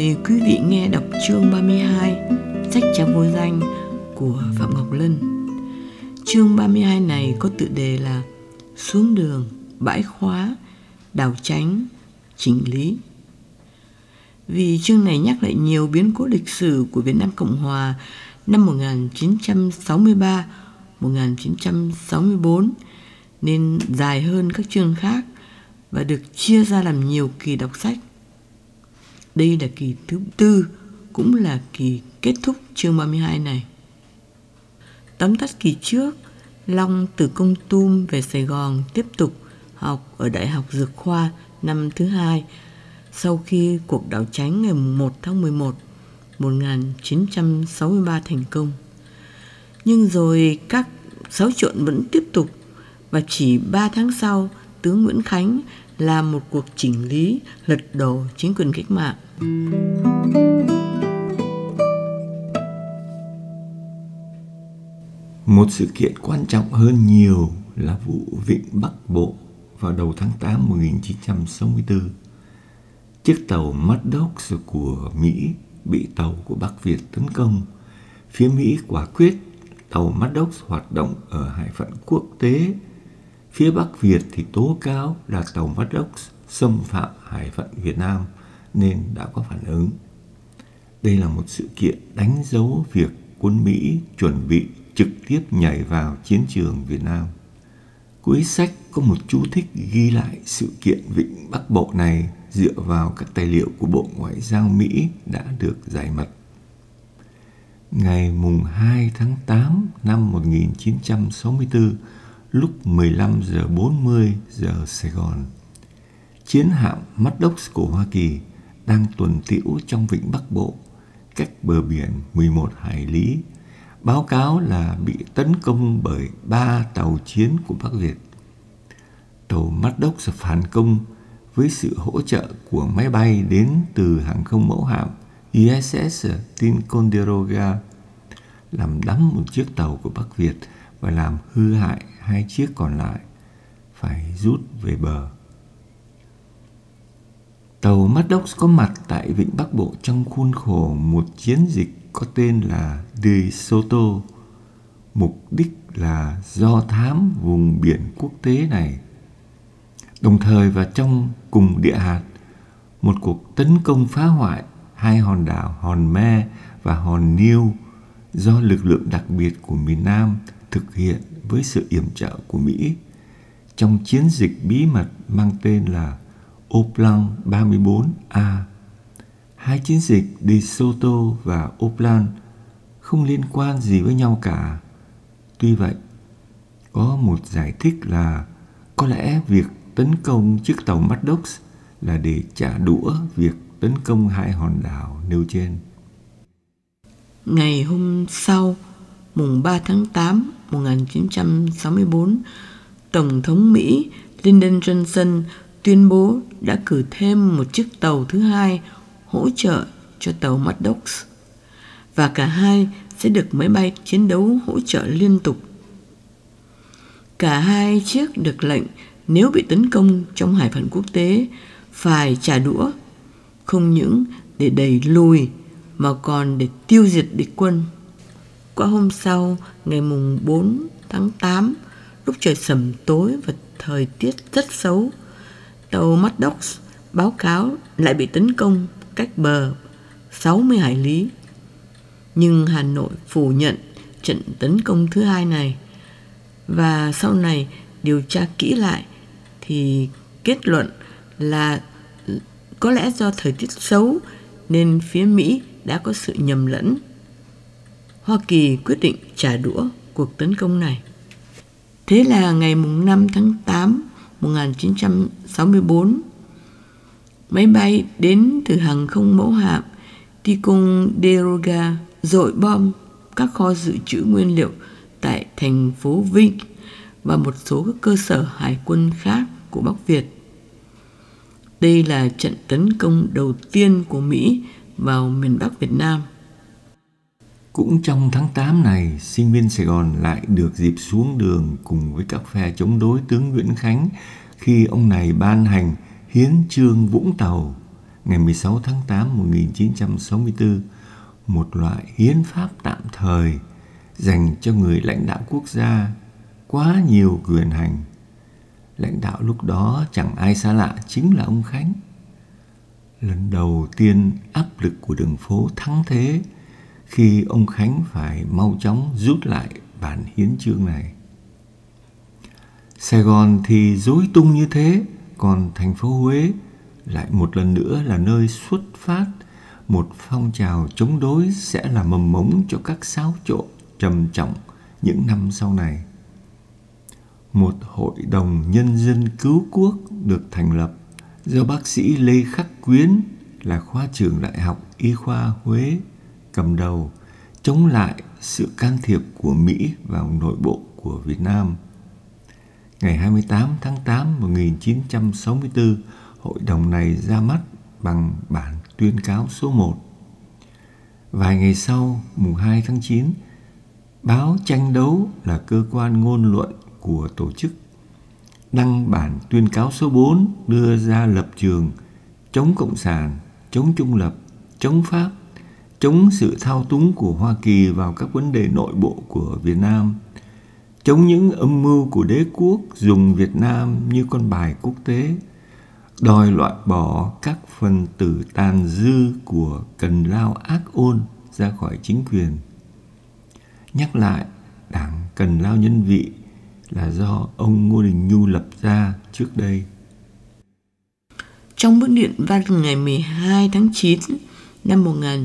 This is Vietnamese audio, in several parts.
mời quý vị nghe đọc chương 32 sách Cha Vô Danh của Phạm Ngọc Lân. Chương 32 này có tựa đề là Xuống đường, bãi khóa, đảo tránh, chỉnh lý. Vì chương này nhắc lại nhiều biến cố lịch sử của Việt Nam Cộng Hòa năm 1963, 1964 nên dài hơn các chương khác và được chia ra làm nhiều kỳ đọc sách. Đây là kỳ thứ 4, cũng là kỳ kết thúc chương 32 này. Tóm tắt kỳ trước, Long từ Kon Tum về Sài Gòn tiếp tục học ở Đại học Dược khoa năm thứ 2 sau khi cuộc đảo tránh ngày 1 tháng 11, 1963 thành công. Nhưng rồi các xáo trộn vẫn tiếp tục và chỉ 3 tháng sau, tướng Nguyễn Khánh làm một cuộc chỉnh lý lật đổ chính quyền cách mạng. Một sự kiện quan trọng hơn nhiều là vụ Vịnh Bắc Bộ vào đầu tháng 8 1964. Chiếc tàu Maddox của Mỹ bị tàu của Bắc Việt tấn công. Phía Mỹ quả quyết tàu Maddox hoạt động ở hải phận quốc tế. Phía Bắc Việt thì tố cáo là tàu Maddox xâm phạm hải phận Việt Nam nên đã có phản ứng. Đây là một sự kiện đánh dấu việc quân Mỹ chuẩn bị trực tiếp nhảy vào chiến trường Việt Nam. Cuối sách có một chú thích ghi lại sự kiện Vịnh Bắc Bộ này dựa vào các tài liệu của Bộ Ngoại giao Mỹ đã được giải mật. Ngày mùng 2 tháng 8 năm 1964, lúc 15 giờ 40 giờ Sài Gòn, chiến hạm Maddox của Hoa Kỳ đang tuần tiễu trong Vịnh Bắc Bộ, cách bờ biển 11 hải lý, báo cáo là bị tấn công bởi 3 tàu chiến của Bắc Việt. Tàu Maddox phản công với sự hỗ trợ của máy bay đến từ hàng không mẫu hạm USS Ticonderoga, làm đắm một chiếc tàu của Bắc Việt và làm hư hại 2 chiếc còn lại, phải rút về bờ. Tàu Maddox có mặt tại Vịnh Bắc Bộ trong khuôn khổ một chiến dịch có tên là De Soto, mục đích là do thám vùng biển quốc tế này. Đồng thời và trong cùng địa hạt, một cuộc tấn công phá hoại 2 hòn đảo Hòn Me và Hòn Niu do lực lượng đặc biệt của miền Nam thực hiện với sự yểm trợ của Mỹ trong chiến dịch bí mật mang tên là Oplan 34A. 2 chiến dịch De Soto và Oplan không liên quan gì với nhau cả. Tuy vậy, có một giải thích là có lẽ việc tấn công chiếc tàu Maddox là để trả đũa việc tấn công 2 hòn đảo nêu trên. Ngày hôm sau, mùng 3 tháng 8, 1964, Tổng thống Mỹ Lyndon Johnson tuyên bố đã cử thêm một chiếc tàu thứ 2 hỗ trợ cho tàu Maddox, và cả hai sẽ được máy bay chiến đấu hỗ trợ liên tục. Cả 2 chiếc được lệnh nếu bị tấn công trong hải phận quốc tế phải trả đũa, không những để đẩy lùi mà còn để tiêu diệt địch quân. Qua hôm sau, ngày mùng 4 tháng 8, lúc trời sẩm tối và thời tiết rất xấu, tàu Maddox báo cáo lại bị tấn công cách bờ 60 hải lý. Nhưng Hà Nội phủ nhận trận tấn công thứ 2 này, và sau này điều tra kỹ lại thì kết luận là có lẽ do thời tiết xấu nên phía Mỹ đã có sự nhầm lẫn. Hoa Kỳ quyết định trả đũa cuộc tấn công này. Thế là ngày mùng 5 tháng 8, 1964, máy bay đến từ hàng không mẫu hạm Ticonderoga dội bom các kho dự trữ nguyên liệu tại thành phố Vinh và một số các cơ sở hải quân khác của Bắc Việt. Đây là trận tấn công đầu tiên của Mỹ vào miền Bắc Việt Nam. Cũng trong tháng 8 này, sinh viên Sài Gòn lại được dịp xuống đường cùng với các phe chống đối tướng Nguyễn Khánh khi ông này ban hành Hiến chương Vũng Tàu ngày 16 tháng 8 1964 một loại hiến pháp tạm thời dành cho người lãnh đạo quốc gia quá nhiều quyền hành. Lãnh đạo lúc đó chẳng ai xa lạ chính là ông Khánh. Lần đầu tiên áp lực của đường phố thắng thế khi ông Khánh phải mau chóng rút lại bản hiến chương này. Sài Gòn thì rối tung như thế, còn thành phố Huế lại một lần nữa là nơi xuất phát một phong trào chống đối sẽ là mầm mống cho các xáo trộn trầm trọng những năm sau này. Một hội đồng nhân dân cứu quốc được thành lập do bác sĩ Lê Khắc Quyến là khoa trưởng Đại học Y khoa Huế cầm đầu, chống lại sự can thiệp của Mỹ vào nội bộ của Việt Nam. Ngày 28 tháng 8 1964, hội đồng này ra mắt bằng bản tuyên cáo số 1. Vài ngày sau, mùng 2 tháng 9, báo Tranh Đấu là cơ quan ngôn luận của tổ chức đăng bản tuyên cáo số 4 đưa ra lập trường chống Cộng sản, chống trung lập, chống Pháp, chống sự thao túng của Hoa Kỳ vào các vấn đề nội bộ của Việt Nam, chống những âm mưu của đế quốc dùng Việt Nam như con bài quốc tế, đòi loại bỏ các phần tử tàn dư của Cần Lao Ác Ôn ra khỏi chính quyền. Nhắc lại, đảng Cần Lao Nhân Vị là do ông Ngô Đình Nhu lập ra trước đây. Trong bức điện văn ngày 12 tháng 9 năm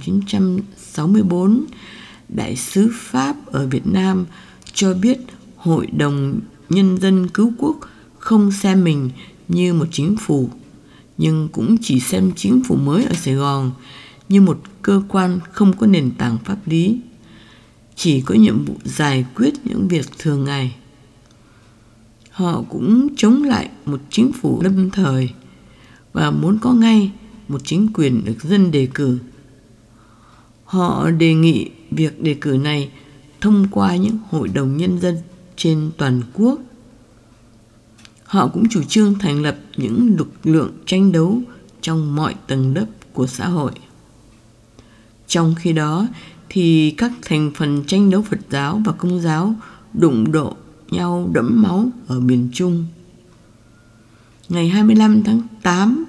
1964, Đại sứ Pháp ở Việt Nam cho biết Hội đồng Nhân dân Cứu Quốc không xem mình như một chính phủ, nhưng cũng chỉ xem chính phủ mới ở Sài Gòn như một cơ quan không có nền tảng pháp lý, chỉ có nhiệm vụ giải quyết những việc thường ngày. Họ cũng chống lại một chính phủ lâm thời và muốn có ngay một chính quyền được dân đề cử. Họ đề nghị việc đề cử này thông qua những hội đồng nhân dân trên toàn quốc. Họ cũng chủ trương thành lập những lực lượng tranh đấu trong mọi tầng lớp của xã hội. Trong khi đó thì các thành phần tranh đấu Phật giáo và Công giáo đụng độ nhau đẫm máu ở miền Trung. Ngày 25 tháng 8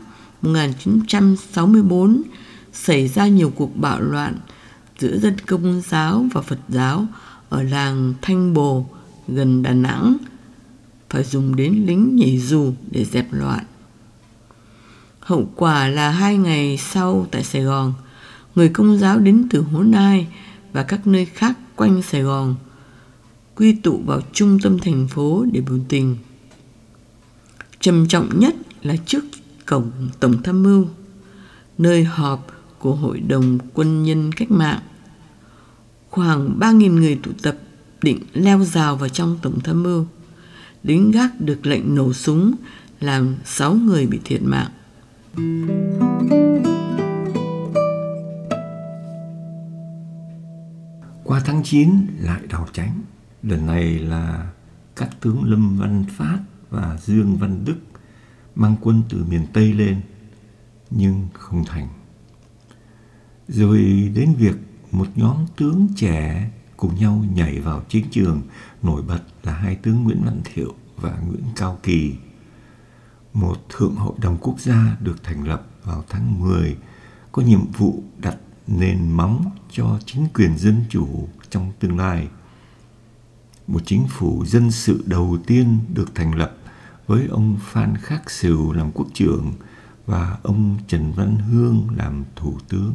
1964 xảy ra nhiều cuộc bạo loạn giữa dân Công giáo và Phật giáo ở làng Thanh Bồ gần Đà Nẵng, phải dùng đến lính nhảy dù để dẹp loạn. Hậu quả là 2 ngày sau tại Sài Gòn, người Công giáo đến từ Hố Nai và các nơi khác quanh Sài Gòn quy tụ vào trung tâm thành phố để biểu tình. Trầm trọng nhất là trước cổng Tổng Tham mưu, nơi họp của Hội đồng Quân nhân Cách mạng. Khoảng 3.000 người tụ tập định leo rào vào trong Tổng Tham mưu. Lính gác được lệnh nổ súng, làm 6 người bị thiệt mạng. Qua tháng 9 lại đào tránh. Lần này là các tướng Lâm Văn Phát và Dương Văn Đức mang quân từ miền Tây lên, nhưng không thành. Rồi đến việc một nhóm tướng trẻ cùng nhau nhảy vào chiến trường, nổi bật là 2 tướng Nguyễn Văn Thiệu và Nguyễn Cao Kỳ. Một Thượng Hội đồng Quốc gia được thành lập vào tháng 10, có nhiệm vụ đặt nền móng cho chính quyền dân chủ trong tương lai. Một chính phủ dân sự đầu tiên được thành lập với ông Phan Khắc Sìu làm quốc trưởng và ông Trần Văn Hương làm thủ tướng.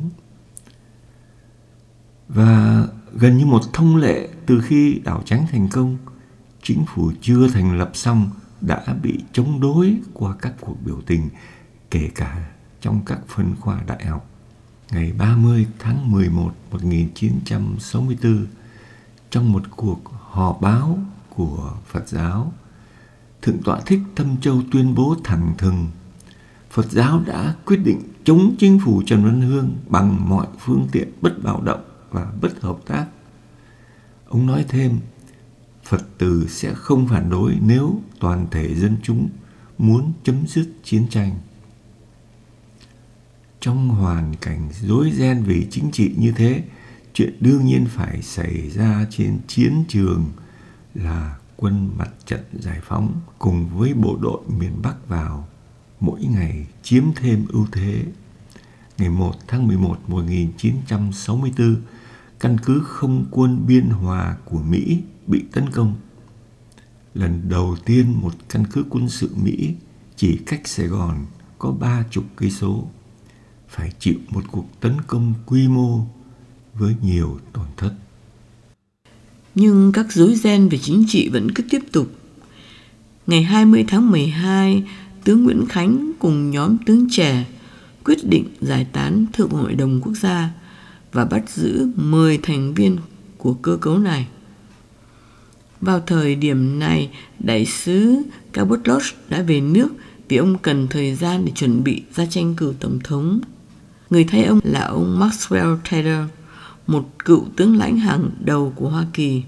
Và gần như một thông lệ, từ khi đảo tránh thành công, chính phủ chưa thành lập xong đã bị chống đối qua các cuộc biểu tình, kể cả trong các phân khoa đại học. Ngày 30 tháng 11 1964, trong một cuộc họp báo của Phật giáo, Thượng tọa Thích Thâm Châu tuyên bố thẳng thừng Phật giáo đã quyết định chống chính phủ Trần Văn Hương bằng mọi phương tiện bất bạo động và bất hợp tác. Ông nói thêm, Phật tử sẽ không phản đối nếu toàn thể dân chúng muốn chấm dứt chiến tranh. Trong hoàn cảnh rối ren về chính trị như thế, chuyện đương nhiên phải xảy ra trên chiến trường là quân mặt trận giải phóng cùng với bộ đội miền Bắc vào, mỗi ngày chiếm thêm ưu thế. Ngày 1 tháng 11 1964, căn cứ không quân Biên Hòa của Mỹ bị tấn công. Lần đầu tiên một căn cứ quân sự Mỹ chỉ cách Sài Gòn có 30 cây số phải chịu một cuộc tấn công quy mô với nhiều tổn thất. Nhưng các rối ren về chính trị vẫn cứ tiếp tục. Ngày 20 tháng 12, tướng Nguyễn Khánh cùng nhóm tướng trẻ quyết định giải tán Thượng Hội đồng Quốc gia và bắt giữ 10 thành viên của cơ cấu này. Vào thời điểm này, đại sứ Cabot Lodge đã về nước vì ông cần thời gian để chuẩn bị ra tranh cử tổng thống. Người thay ông là ông Maxwell Taylor, một cựu tướng lãnh hàng đầu của Hoa Kỳ.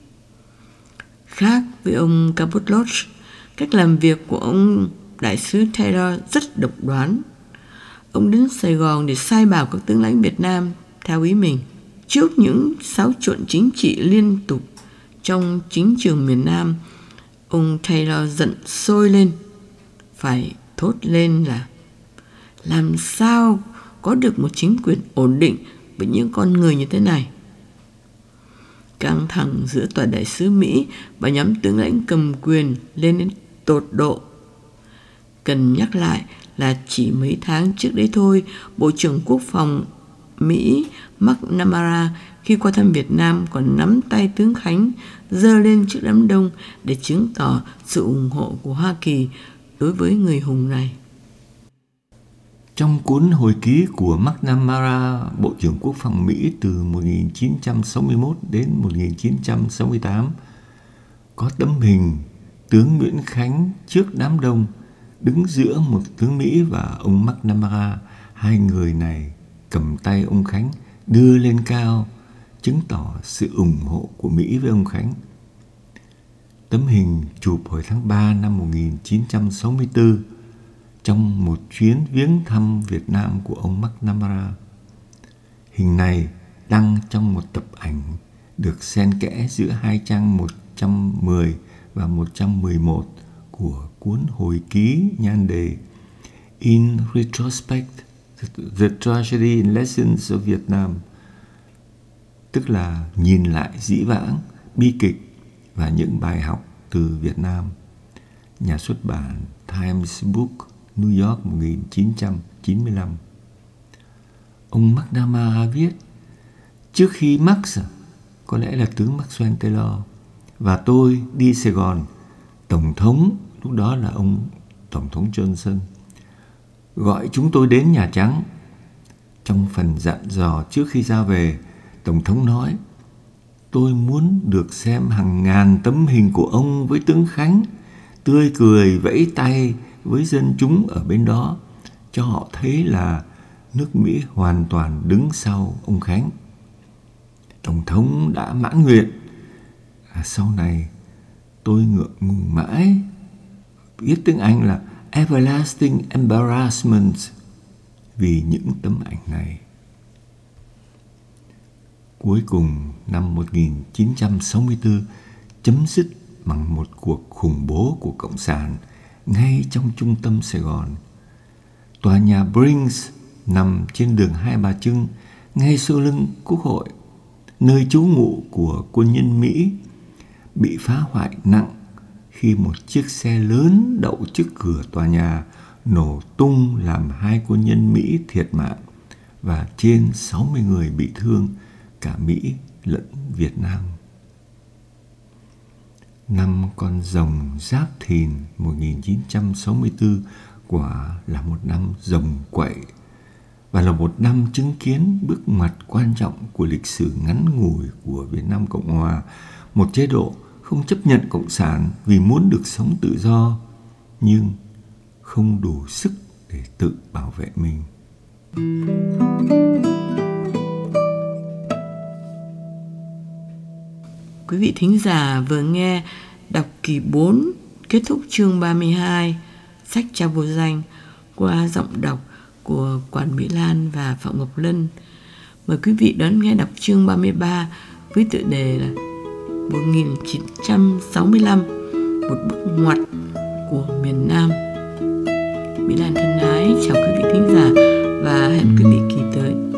Khác với ông Cabot Lodge, cách làm việc của ông đại sứ Taylor rất độc đoán. Ông đến Sài Gòn để sai bảo các tướng lãnh Việt Nam theo ý mình. Trước những xáo trộn chính trị liên tục trong chính trường miền Nam, ông Taylor giận sôi lên, phải thốt lên là làm sao có được một chính quyền ổn định với những con người như thế này. Căng thẳng giữa tòa đại sứ Mỹ và nhóm tướng lãnh cầm quyền lên đến tột độ. Cần nhắc lại là chỉ mấy tháng trước đấy thôi, Bộ trưởng Quốc phòng Mỹ McNamara khi qua thăm Việt Nam còn nắm tay tướng Khánh giơ lên trước đám đông để chứng tỏ sự ủng hộ của Hoa Kỳ đối với người hùng này. Trong cuốn hồi ký của McNamara, Bộ trưởng Quốc phòng Mỹ từ 1961 đến 1968, có tấm hình tướng Nguyễn Khánh trước đám đông đứng giữa một tướng Mỹ và ông McNamara. Hai người này cầm tay ông Khánh đưa lên cao, chứng tỏ sự ủng hộ của Mỹ với ông Khánh. Tấm hình chụp hồi tháng 3 năm 1964 trong một chuyến viếng thăm Việt Nam của ông McNamara. Hình này đăng trong một tập ảnh được xen kẽ giữa hai trang 110 và 111 của cuốn hồi ký nhan đề In Retrospect, The Tragedy and Lessons of Vietnam, tức là nhìn lại dĩ vãng, bi kịch và những bài học từ Việt Nam. Nhà xuất bản Times Book, New York 1995. Ông McNamara viết, trước khi Max, có lẽ là tướng Maxwell Taylor, và tôi đi Sài Gòn, Tổng thống, lúc đó là ông Tổng thống Johnson, gọi chúng tôi đến Nhà Trắng. Trong phần dặn dò trước khi ra về, Tổng thống nói, tôi muốn được xem hàng ngàn tấm hình của ông với tướng Khánh, tươi cười vẫy tay với dân chúng ở bên đó, cho họ thấy là nước Mỹ hoàn toàn đứng sau ông Khánh. Tổng thống đã mãn nguyện. Sau này tôi ngượng ngùng mãi, viết tiếng Anh là Everlasting Embarrassment vì những tấm ảnh này. Cuối cùng năm 1964 chấm dứt bằng một cuộc khủng bố của Cộng sản ngay trong trung tâm Sài Gòn. Tòa nhà Brinks nằm trên đường Hai Bà Trưng, ngay sau lưng Quốc hội, nơi trú ngụ của quân nhân Mỹ, bị phá hoại nặng khi một chiếc xe lớn đậu trước cửa tòa nhà nổ tung làm 2 quân nhân Mỹ thiệt mạng và trên 60 người bị thương, cả Mỹ lẫn Việt Nam. Năm Con Rồng Giáp Thìn 1964 quả là một năm rồng quậy và là một năm chứng kiến bước ngoặt quan trọng của lịch sử ngắn ngủi của Việt Nam Cộng Hòa, một chế độ không chấp nhận Cộng sản vì muốn được sống tự do, nhưng không đủ sức để tự bảo vệ mình. Quý vị thính giả vừa nghe đọc kỳ 4 kết thúc chương 32 sách Cha Vô Danh qua giọng đọc của Quản Mỹ Lan và Phạm Ngọc Lân. Mời quý vị đón nghe đọc chương 33 với tựa đề là 1965, một bước ngoặt của miền Nam. Mỹ Lan thân ái chào quý vị thính giả và hẹn quý vị kỳ tới.